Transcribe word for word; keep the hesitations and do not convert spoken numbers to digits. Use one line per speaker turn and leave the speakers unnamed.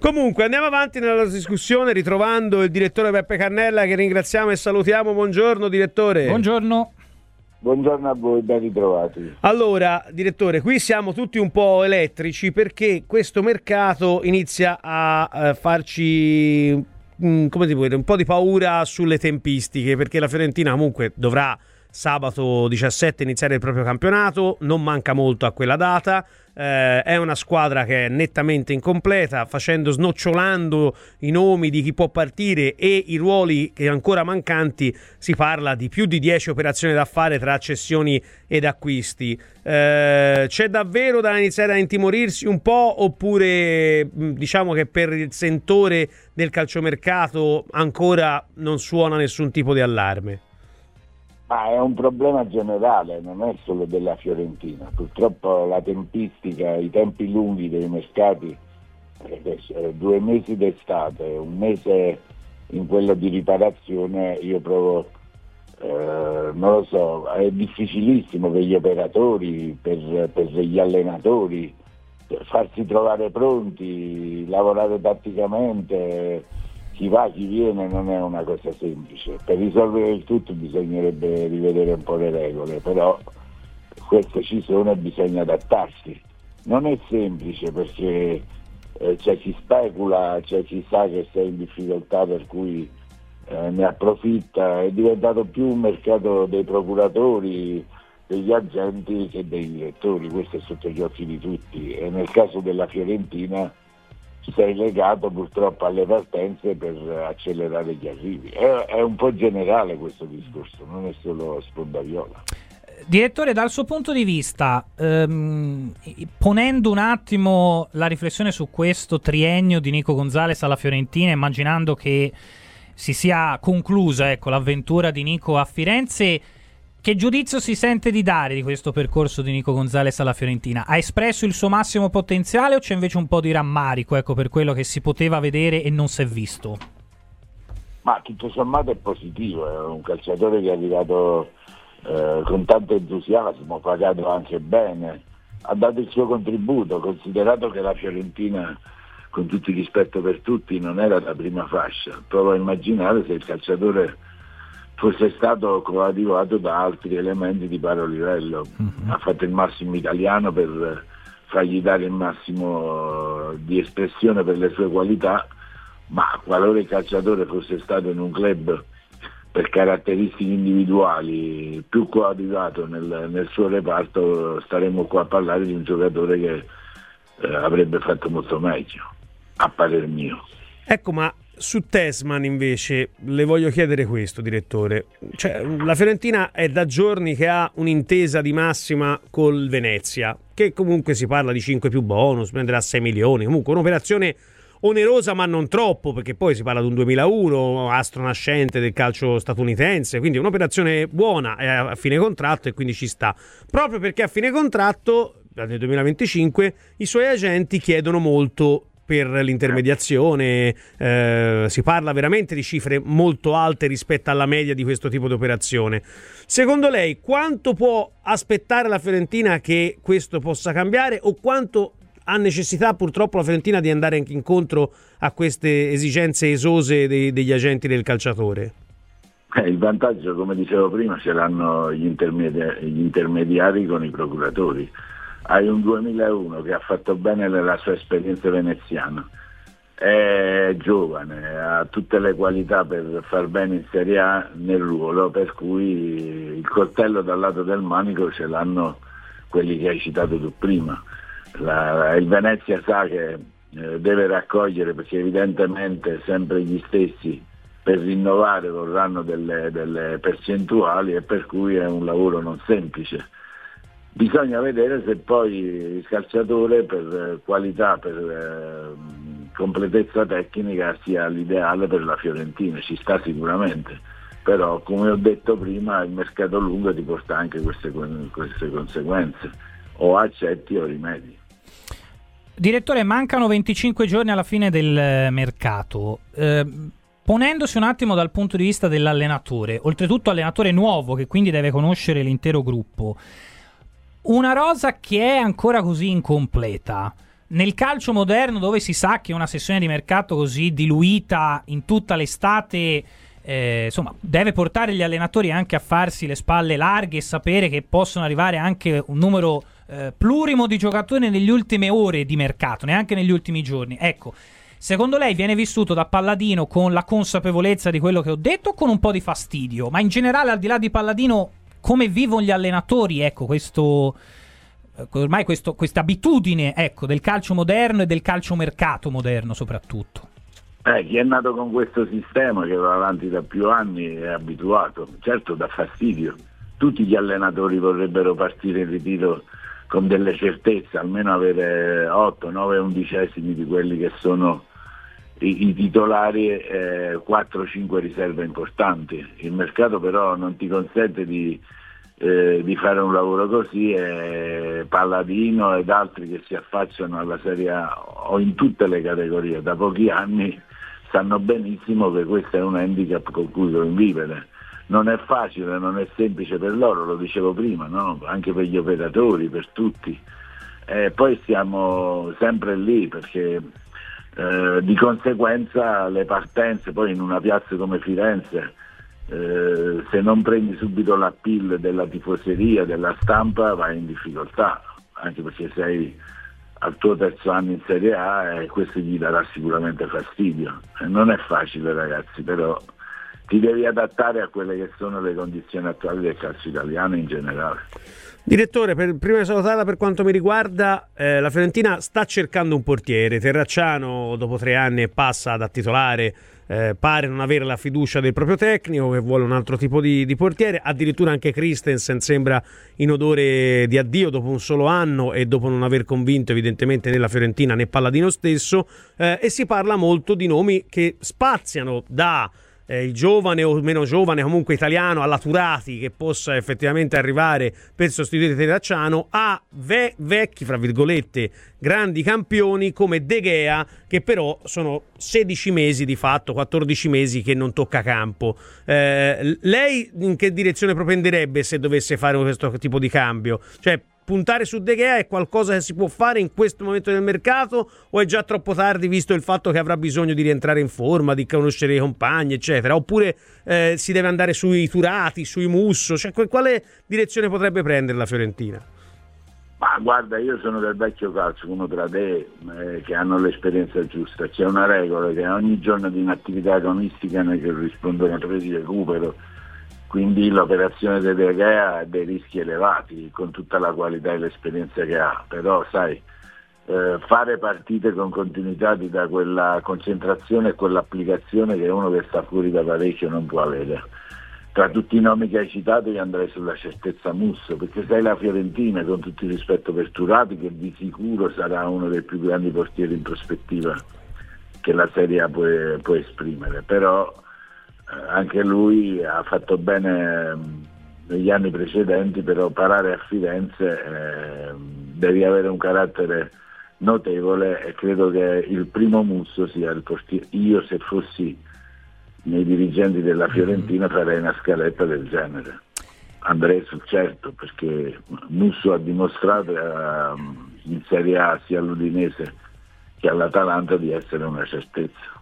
Comunque andiamo avanti nella discussione ritrovando il direttore Peppe Cannella, che ringraziamo e salutiamo. Buongiorno direttore.
Buongiorno.
Buongiorno a voi, ben ritrovati.
Allora, direttore, qui siamo tutti un po' elettrici perché questo mercato inizia a eh, farci, mh, come ti puoi dire, un po' di paura sulle tempistiche, perché la Fiorentina comunque dovrà sabato diciassette iniziare il proprio campionato, non manca molto a quella data. Eh, è una squadra che è nettamente incompleta, facendo snocciolando i nomi di chi può partire e i ruoli che ancora mancanti. Si parla di più di dieci operazioni da fare tra cessioni ed acquisti. Eh, c'è davvero da iniziare a intimorirsi un po', oppure diciamo che per il sentore del calciomercato ancora non suona nessun tipo di allarme?
Ma è un problema generale, non è solo della Fiorentina. Purtroppo la tempistica, i tempi lunghi dei mercati, eh, due mesi d'estate, un mese in quello di riparazione, io provo, eh, non lo so, è difficilissimo per gli operatori, per, per gli allenatori, per farsi trovare pronti, lavorare tatticamente. Chi va, chi viene non è una cosa semplice. Per risolvere il tutto bisognerebbe rivedere un po' le regole, però queste ci sono e bisogna adattarsi. Non è semplice perché eh, c'è chi specula, c'è chi sa che sei in difficoltà per cui eh, ne approfitta. È diventato più un mercato dei procuratori, degli agenti che dei direttori, questo è sotto gli occhi di tutti, e nel caso della Fiorentina sei legato purtroppo alle partenze per accelerare gli arrivi. È, è un po' generale questo discorso, non è solo Spondaviola.
Direttore, dal suo punto di vista, ehm, ponendo un attimo la riflessione su questo triennio di Nico Gonzalez alla Fiorentina, immaginando che si sia conclusa, ecco, l'avventura di Nico a Firenze, che giudizio si sente di dare di questo percorso di Nico Gonzalez alla Fiorentina? Ha espresso il suo massimo potenziale o c'è invece un po' di rammarico, ecco, per quello che si poteva vedere e non si è visto?
Ma tutto sommato è positivo, è un calciatore che è arrivato eh, con tanto entusiasmo, pagato anche bene, ha dato il suo contributo, considerato che la Fiorentina, con tutto il rispetto per tutti, non era la prima fascia. Provo a immaginare se il calciatore fosse stato coadiuvato da altri elementi di paro livello. Mm-hmm. Ha fatto il massimo italiano per fargli dare il massimo di espressione per le sue qualità, ma qualora il calciatore fosse stato in un club per caratteristiche individuali più coadiuvato nel, nel suo reparto, staremmo qua a parlare di un giocatore che eh, avrebbe fatto molto meglio, a parer mio.
Ecco, ma su Tessman invece le voglio chiedere questo, direttore. Cioè, la Fiorentina è da giorni che ha un'intesa di massima col Venezia, che comunque si parla di cinque più bonus, prenderà sei milioni, comunque un'operazione onerosa ma non troppo, perché poi si parla di un duemilauno, astro nascente del calcio statunitense, quindi un'operazione buona, è a fine contratto e quindi ci sta. Proprio perché a fine contratto, nel duemilaventicinque, i suoi agenti chiedono molto per l'intermediazione, eh, si parla veramente di cifre molto alte rispetto alla media di questo tipo di operazione. Secondo lei quanto può aspettare la Fiorentina che questo possa cambiare, o quanto ha necessità purtroppo la Fiorentina di andare anche incontro a queste esigenze esose dei, degli agenti del calciatore?
Eh, il vantaggio, come dicevo prima, ce l'hanno gli, intermedi- gli intermediari con i procuratori. Hai un duemilauno che ha fatto bene la sua esperienza veneziana, è giovane, ha tutte le qualità per far bene in Serie A nel ruolo, per cui il coltello dal lato del manico ce l'hanno quelli che hai citato tu prima. La, il Venezia sa che eh, deve raccogliere, perché evidentemente sempre gli stessi per rinnovare vorranno delle, delle percentuali, e per cui è un lavoro non semplice. Bisogna vedere se poi il calciatore per qualità, per eh, completezza tecnica sia l'ideale per la Fiorentina, ci sta sicuramente, però come ho detto prima il mercato lungo ti porta anche queste, queste conseguenze, o accetti o rimedi.
Direttore, mancano venticinque giorni alla fine del mercato. Eh, ponendosi un attimo dal punto di vista dell'allenatore, oltretutto allenatore nuovo che quindi deve conoscere l'intero gruppo, una rosa che è ancora così incompleta, nel calcio moderno, dove si sa che una sessione di mercato così diluita in tutta l'estate eh, insomma deve portare gli allenatori anche a farsi le spalle larghe e sapere che possono arrivare anche un numero eh, plurimo di giocatori negli ultime ore di mercato, neanche negli ultimi giorni. Ecco, secondo lei viene vissuto da Palladino con la consapevolezza di quello che ho detto o con un po' di fastidio? Ma in generale, al di là di Palladino, come vivono gli allenatori, ecco, questo ormai questo, questa abitudine, ecco, del calcio moderno e del calciomercato moderno soprattutto?
Eh, chi è nato con questo sistema che va avanti da più anni è abituato, certo dà fastidio. Tutti gli allenatori vorrebbero partire in ritiro con delle certezze, almeno avere otto, nove undicesimi di quelli che sono i, i titolari e eh, quattro cinque riserve importanti. Il mercato però non ti consente di Eh, di fare un lavoro così, e Palladino ed altri che si affacciano alla Serie A o in tutte le categorie da pochi anni sanno benissimo che questo è un handicap con cui convivere. Non è facile, non è semplice per loro, lo dicevo prima, no? Anche per gli operatori, per tutti. E poi siamo sempre lì perché eh, di conseguenza le partenze poi in una piazza come Firenze, Eh, se non prendi subito l'appeal della tifoseria, della stampa, vai in difficoltà, anche perché sei al tuo terzo anno in Serie A e questo gli darà sicuramente fastidio. Eh, non è facile, ragazzi, però ti devi adattare a quelle che sono le condizioni attuali del calcio italiano in generale.
Direttore, per, prima di salutarla, per quanto mi riguarda, eh, la Fiorentina sta cercando un portiere. Terracciano dopo tre anni passa da titolare, eh, pare non avere la fiducia del proprio tecnico, che vuole un altro tipo di, di portiere. Addirittura anche Christensen sembra in odore di addio dopo un solo anno e dopo non aver convinto evidentemente né la Fiorentina né Palladino stesso, eh, e si parla molto di nomi che spaziano da Eh, il giovane o meno giovane, comunque italiano, alla Turati, che possa effettivamente arrivare per sostituire Terracciano, a ve- vecchi, fra virgolette, grandi campioni come De Gea, che però sono sedici mesi di fatto, quattordici mesi che non tocca campo. Eh, lei in che direzione propenderebbe se dovesse fare questo tipo di cambio? Cioè, puntare su De Gea è qualcosa che si può fare in questo momento del mercato o è già troppo tardi, visto il fatto che avrà bisogno di rientrare in forma, di conoscere i compagni, eccetera? Oppure eh, si deve andare sui Turati, sui Musso? Cioè, quale direzione potrebbe prendere la Fiorentina?
Ma guarda, io sono del vecchio calcio, uno tra te, eh, che hanno l'esperienza giusta. C'è una regola che ogni giorno di inattività agonistica ne corrispondono tre di recupero. Quindi l'operazione di De Gea ha dei rischi elevati con tutta la qualità e l'esperienza che ha, però sai, eh, fare partite con continuità ti dà quella concentrazione e quell'applicazione che uno che sta fuori da parecchio non può avere. Tra tutti i nomi che hai citato io andrei sulla certezza Musso, perché sei la Fiorentina, con tutto il rispetto per Turati, che di sicuro sarà uno dei più grandi portieri in prospettiva che la Serie A può, può esprimere, però anche lui ha fatto bene negli anni precedenti, però parare a Firenze eh, devi avere un carattere notevole e credo che il primo Musso sia il portiere. Io se fossi nei dirigenti della Fiorentina farei una scaletta del genere, andrei sul certo, perché Musso ha dimostrato eh, in Serie A sia all'Udinese che all'Atalanta di essere una certezza.